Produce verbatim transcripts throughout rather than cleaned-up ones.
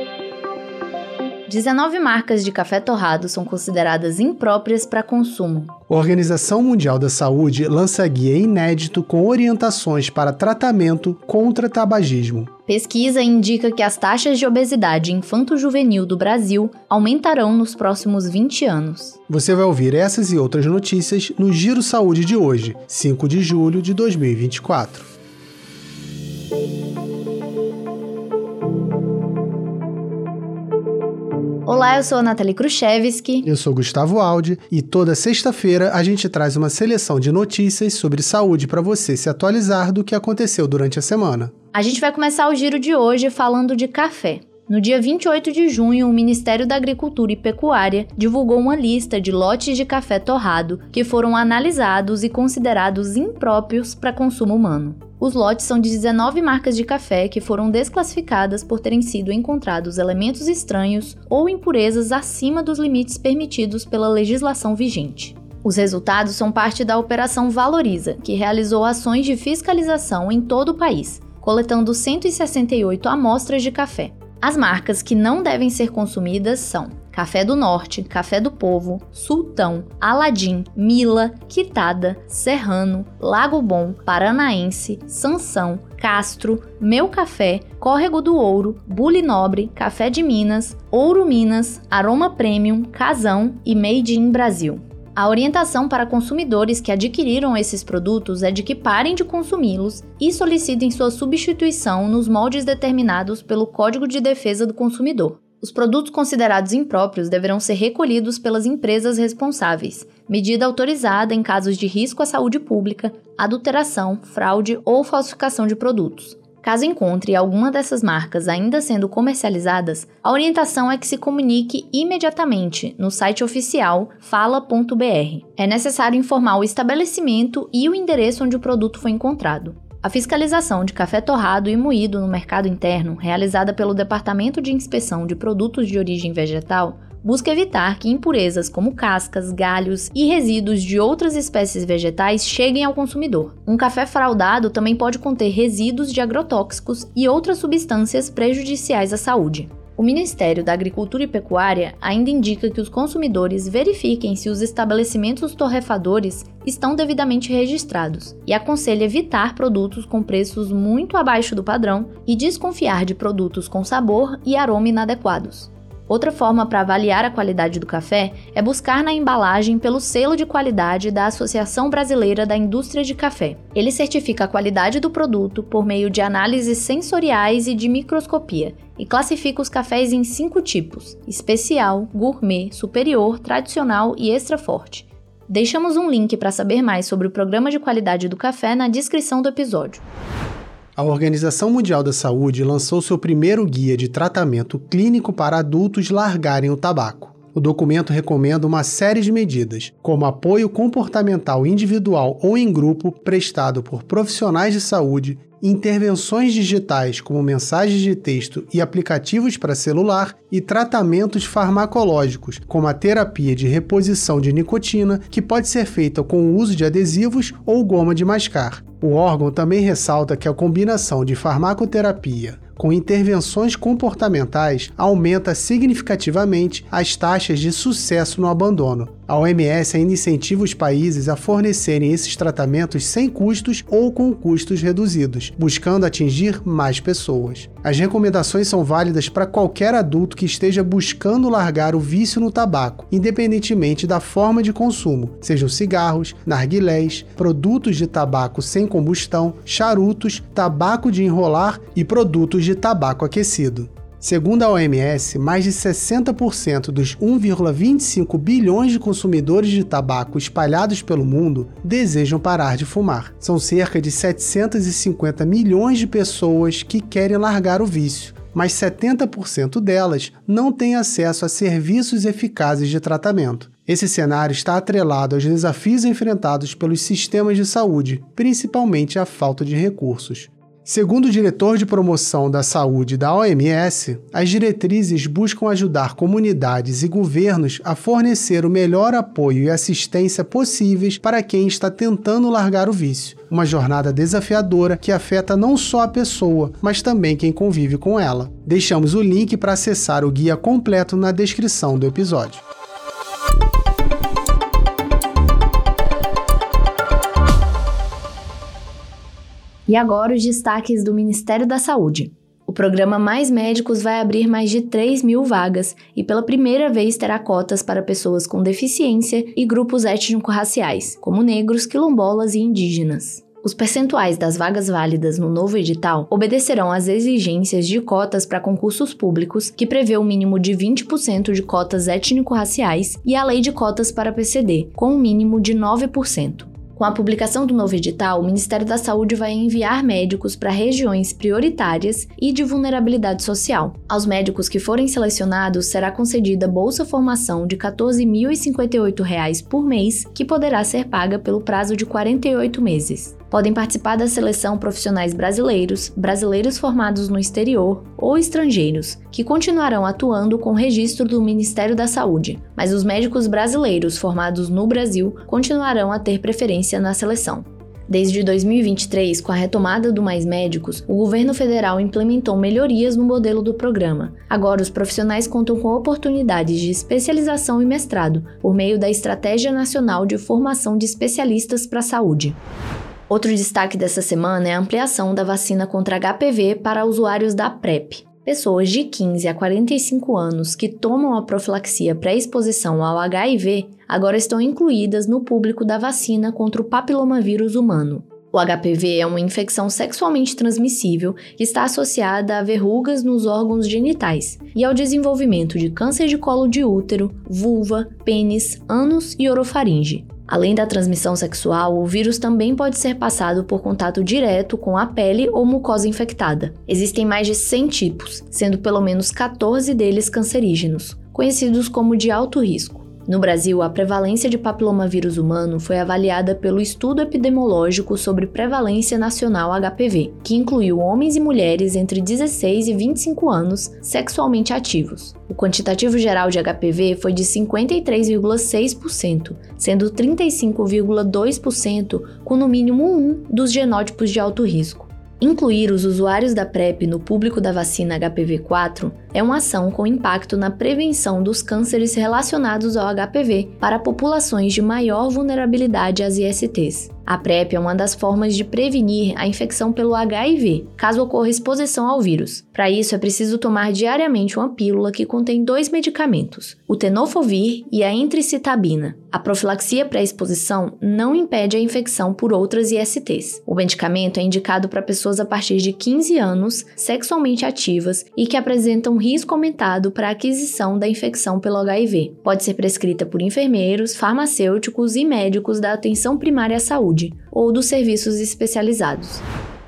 dezenove marcas de café torrado são consideradas impróprias para consumo. A Organização Mundial da Saúde lança guia inédito com orientações para tratamento contra tabagismo. Pesquisa indica que as taxas de obesidade infanto-juvenil do Brasil aumentarão nos próximos vinte anos. Você vai ouvir essas e outras notícias no Giro Saúde de hoje, cinco de julho de dois mil e vinte e quatro. Olá, eu sou a Nathalie Kruszewski. Eu sou Gustavo Aldi e toda sexta-feira a gente traz uma seleção de notícias sobre saúde para você se atualizar do que aconteceu durante a semana. A gente vai começar o giro de hoje falando de café. No dia vinte e oito de junho, o Ministério da Agricultura e Pecuária divulgou uma lista de lotes de café torrado que foram analisados e considerados impróprios para consumo humano. Os lotes são de dezenove marcas de café que foram desclassificadas por terem sido encontrados elementos estranhos ou impurezas acima dos limites permitidos pela legislação vigente. Os resultados são parte da Operação Valoriza, que realizou ações de fiscalização em todo o país, coletando cento e sessenta e oito amostras de café. As marcas que não devem ser consumidas são Café do Norte, Café do Povo, Sultão, Aladim, Mila, Quitada, Serrano, Lago Bom, Paranaense, Sansão, Castro, Meu Café, Córrego do Ouro, Bule Nobre, Café de Minas, Ouro Minas, Aroma Premium, Casão e Made in Brasil. A orientação para consumidores que adquiriram esses produtos é de que parem de consumi-los e solicitem sua substituição nos moldes determinados pelo Código de Defesa do Consumidor. Os produtos considerados impróprios deverão ser recolhidos pelas empresas responsáveis, medida autorizada em casos de risco à saúde pública, adulteração, fraude ou falsificação de produtos. Caso encontre alguma dessas marcas ainda sendo comercializadas, a orientação é que se comunique imediatamente no site oficial fala ponto b r. É necessário informar o estabelecimento e o endereço onde o produto foi encontrado. A fiscalização de café torrado e moído no mercado interno, realizada pelo Departamento de Inspeção de Produtos de Origem Vegetal, busca evitar que impurezas como cascas, galhos e resíduos de outras espécies vegetais cheguem ao consumidor. Um café fraudado também pode conter resíduos de agrotóxicos e outras substâncias prejudiciais à saúde. O Ministério da Agricultura e Pecuária ainda indica que os consumidores verifiquem se os estabelecimentos torrefadores estão devidamente registrados e aconselha evitar produtos com preços muito abaixo do padrão e desconfiar de produtos com sabor e aroma inadequados. Outra forma para avaliar a qualidade do café é buscar na embalagem pelo selo de qualidade da Associação Brasileira da Indústria de Café. Ele certifica a qualidade do produto por meio de análises sensoriais e de microscopia e classifica os cafés em cinco tipos: especial, gourmet, superior, tradicional e extra forte. Deixamos um link para saber mais sobre o programa de qualidade do café na descrição do episódio. A Organização Mundial da Saúde lançou seu primeiro guia de tratamento clínico para adultos largarem o tabaco. O documento recomenda uma série de medidas, como apoio comportamental individual ou em grupo prestado por profissionais de saúde, intervenções digitais como mensagens de texto e aplicativos para celular e tratamentos farmacológicos, como a terapia de reposição de nicotina, que pode ser feita com o uso de adesivos ou goma de mascar. O órgão também ressalta que a combinação de farmacoterapia com intervenções comportamentais aumenta significativamente as taxas de sucesso no abandono. A O M S ainda incentiva os países a fornecerem esses tratamentos sem custos ou com custos reduzidos, buscando atingir mais pessoas. As recomendações são válidas para qualquer adulto que esteja buscando largar o vício no tabaco, independentemente da forma de consumo, sejam cigarros, narguilés, produtos de tabaco sem combustão, charutos, tabaco de enrolar e produtos de tabaco aquecido. Segundo a O M S, mais de sessenta por cento dos um vírgula vinte e cinco bilhões de consumidores de tabaco espalhados pelo mundo desejam parar de fumar. São cerca de setecentos e cinquenta milhões de pessoas que querem largar o vício, mas setenta por cento delas não têm acesso a serviços eficazes de tratamento. Esse cenário está atrelado aos desafios enfrentados pelos sistemas de saúde, principalmente a falta de recursos. Segundo o diretor de promoção da saúde da O M S, as diretrizes buscam ajudar comunidades e governos a fornecer o melhor apoio e assistência possíveis para quem está tentando largar o vício, uma jornada desafiadora que afeta não só a pessoa, mas também quem convive com ela. Deixamos o link para acessar o guia completo na descrição do episódio. E agora os destaques do Ministério da Saúde. O programa Mais Médicos vai abrir mais de três mil vagas e pela primeira vez terá cotas para pessoas com deficiência e grupos étnico-raciais, como negros, quilombolas e indígenas. Os percentuais das vagas válidas no novo edital obedecerão às exigências de cotas para concursos públicos, que prevê o um mínimo de vinte por cento de cotas étnico-raciais, e a Lei de Cotas para P C D, com um mínimo de nove por cento. Com a publicação do novo edital, o Ministério da Saúde vai enviar médicos para regiões prioritárias e de vulnerabilidade social. Aos médicos que forem selecionados, será concedida Bolsa Formação de quatorze mil e cinquenta e oito reais por mês, que poderá ser paga pelo prazo de quarenta e oito meses. Podem participar da seleção profissionais brasileiros, brasileiros formados no exterior ou estrangeiros, que continuarão atuando com registro do Ministério da Saúde, mas os médicos brasileiros formados no Brasil continuarão a ter preferência na seleção. Desde dois mil e vinte e três, com a retomada do Mais Médicos, o governo federal implementou melhorias no modelo do programa. Agora, os profissionais contam com oportunidades de especialização e mestrado, por meio da Estratégia Nacional de Formação de Especialistas para a Saúde. Outro destaque dessa semana é a ampliação da vacina contra H P V para usuários da PrEP. Pessoas de quinze a quarenta e cinco anos que tomam a profilaxia pré-exposição ao H I V agora estão incluídas no público da vacina contra o papilomavírus humano. O H P V é uma infecção sexualmente transmissível que está associada a verrugas nos órgãos genitais e ao desenvolvimento de câncer de colo de útero, vulva, pênis, ânus e orofaringe. Além da transmissão sexual, o vírus também pode ser passado por contato direto com a pele ou mucosa infectada. Existem mais de cem tipos, sendo pelo menos quatorze deles cancerígenos, conhecidos como de alto risco. No Brasil, a prevalência de papilomavírus humano foi avaliada pelo Estudo Epidemiológico sobre Prevalência Nacional H P V, que incluiu homens e mulheres entre dezesseis e vinte e cinco anos sexualmente ativos. O quantitativo geral de H P V foi de cinquenta e três vírgula seis por cento, sendo trinta e cinco vírgula dois por cento com no mínimo um dos genótipos de alto risco. Incluir os usuários da PrEP no público da vacina H P V quatro é uma ação com impacto na prevenção dos cânceres relacionados ao H P V para populações de maior vulnerabilidade às I S Ts. A PrEP é uma das formas de prevenir a infecção pelo H I V, caso ocorra exposição ao vírus. Para isso, é preciso tomar diariamente uma pílula que contém dois medicamentos, o tenofovir e a entricitabina. A profilaxia pré-exposição não impede a infecção por outras I S Ts. O medicamento é indicado para pessoas a partir de quinze anos, sexualmente ativas e que apresentam risco aumentado para a aquisição da infecção pelo H I V. Pode ser prescrita por enfermeiros, farmacêuticos e médicos da atenção primária à saúde ou dos serviços especializados.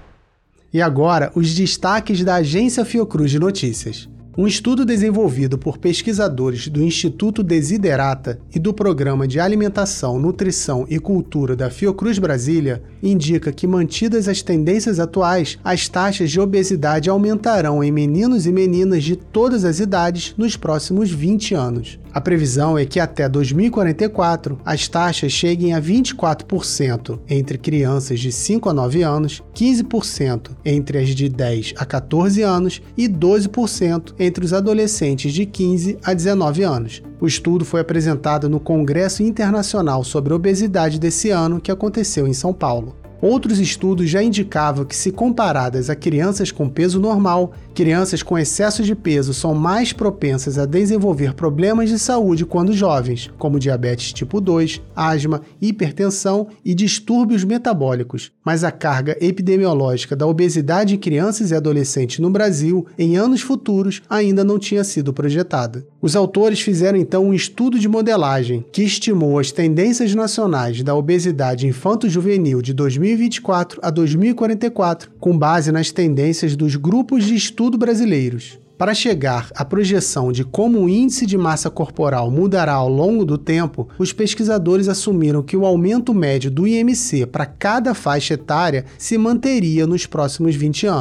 E agora, os destaques da Agência Fiocruz de Notícias. Um estudo desenvolvido por pesquisadores do Instituto Desiderata e do Programa de Alimentação, Nutrição e Cultura da Fiocruz Brasília indica que, mantidas as tendências atuais, as taxas de obesidade aumentarão em meninos e meninas de todas as idades nos próximos vinte anos. A previsão é que até dois mil e quarenta e quatro as taxas cheguem a vinte e quatro por cento entre crianças de cinco a nove anos, quinze por cento entre as de dez a quatorze anos e doze por cento entre os adolescentes de quinze a dezenove anos. O estudo foi apresentado no Congresso Internacional sobre Obesidade desse ano, que aconteceu em São Paulo. Outros estudos já indicavam que, se comparadas a crianças com peso normal, crianças com excesso de peso são mais propensas a desenvolver problemas de saúde quando jovens, como diabetes tipo dois, asma, hipertensão e distúrbios metabólicos. Mas a carga epidemiológica da obesidade em crianças e adolescentes no Brasil, em anos futuros, ainda não tinha sido projetada. Os autores fizeram então um estudo de modelagem que estimou as tendências nacionais da obesidade infanto-juvenil de dois mil e vinte e quatro a dois mil e quarenta e quatro, com base nas tendências dos grupos de estudo brasileiros. Para chegar à projeção de como o índice de massa corporal mudará ao longo do tempo, os pesquisadores assumiram que o aumento médio do I M C para cada faixa etária se manteria nos próximos vinte anos.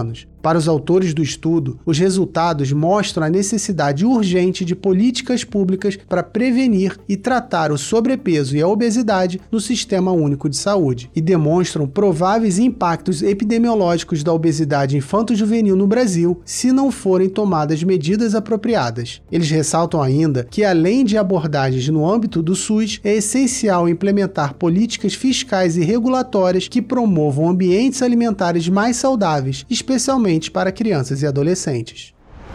Para os autores do estudo, os resultados mostram a necessidade urgente de políticas públicas para prevenir e tratar o sobrepeso e a obesidade no Sistema Único de Saúde e demonstram prováveis impactos epidemiológicos da obesidade infanto-juvenil no Brasil se não forem tomadas medidas apropriadas. Eles ressaltam ainda que, além de abordagens no âmbito do SUS, é essencial implementar políticas fiscais e regulatórias que promovam ambientes alimentares mais saudáveis, especialmente para crianças e adolescentes.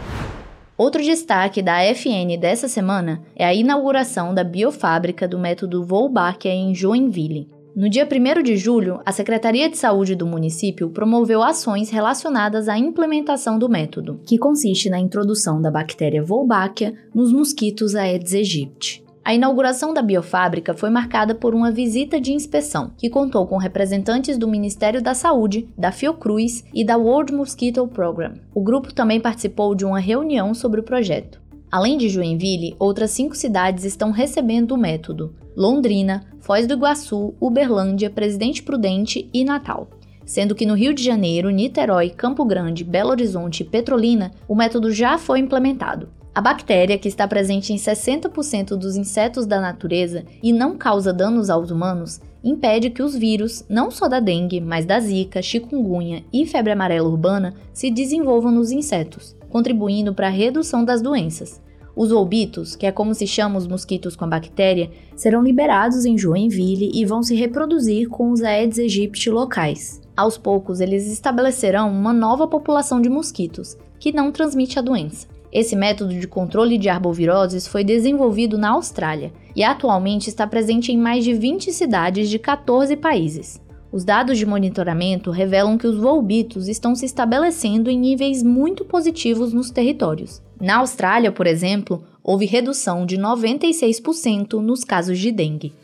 Outro destaque da F N dessa semana é a inauguração da biofábrica do método Wolbachia em Joinville. No dia primeiro de julho, a Secretaria de Saúde do município promoveu ações relacionadas à implementação do método, que consiste na introdução da bactéria Wolbachia nos mosquitos Aedes aegypti. A inauguração da biofábrica foi marcada por uma visita de inspeção, que contou com representantes do Ministério da Saúde, da Fiocruz e da World Mosquito Program. O grupo também participou de uma reunião sobre o projeto. Além de Joinville, outras cinco cidades estão recebendo o método: Londrina, Foz do Iguaçu, Uberlândia, Presidente Prudente e Natal. Sendo que no Rio de Janeiro, Niterói, Campo Grande, Belo Horizonte e Petrolina, o método já foi implementado. A bactéria, que está presente em sessenta por cento dos insetos da natureza e não causa danos aos humanos, impede que os vírus, não só da dengue, mas da zika, chikungunya e febre amarela urbana, se desenvolvam nos insetos, contribuindo para a redução das doenças. Os wolbitos, que é como se chamam os mosquitos com a bactéria, serão liberados em Joinville e vão se reproduzir com os Aedes aegypti locais. Aos poucos, eles estabelecerão uma nova população de mosquitos, que não transmite a doença. Esse método de controle de arboviroses foi desenvolvido na Austrália e atualmente está presente em mais de vinte cidades de quatorze países. Os dados de monitoramento revelam que os wolbitos estão se estabelecendo em níveis muito positivos nos territórios. Na Austrália, por exemplo, houve redução de noventa e seis por cento nos casos de dengue.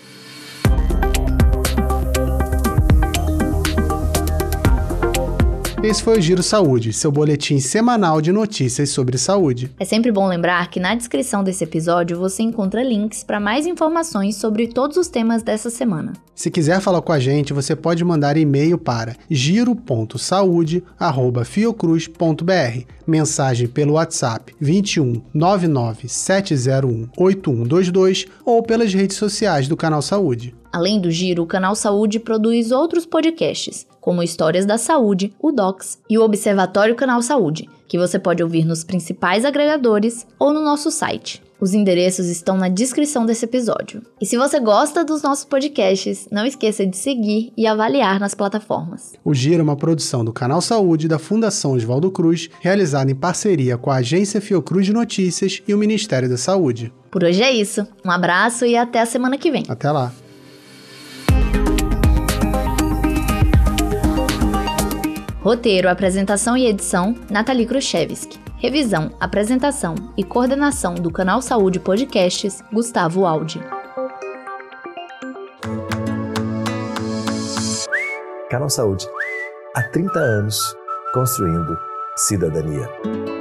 Esse foi o Giro Saúde, seu boletim semanal de notícias sobre saúde. É sempre bom lembrar que na descrição desse episódio você encontra links para mais informações sobre todos os temas dessa semana. Se quiser falar com a gente, você pode mandar e-mail para giro ponto saúde arroba fiocruz ponto b r, mensagem pelo WhatsApp vinte e um, nove nove sete zero um, oito um dois dois ou pelas redes sociais do Canal Saúde. Além do Giro, o Canal Saúde produz outros podcasts, como Histórias da Saúde, o Docs e o Observatório Canal Saúde, que você pode ouvir nos principais agregadores ou no nosso site. Os endereços estão na descrição desse episódio. E se você gosta dos nossos podcasts, não esqueça de seguir e avaliar nas plataformas. O Giro é uma produção do Canal Saúde da Fundação Oswaldo Cruz, realizada em parceria com a Agência Fiocruz de Notícias e o Ministério da Saúde. Por hoje é isso. Um abraço e até a semana que vem. Até lá. Roteiro, apresentação e edição, Nathalie Kruszewski. Revisão, apresentação e coordenação do Canal Saúde Podcasts, Gustavo Aldi. Canal Saúde. Há trinta anos, construindo cidadania.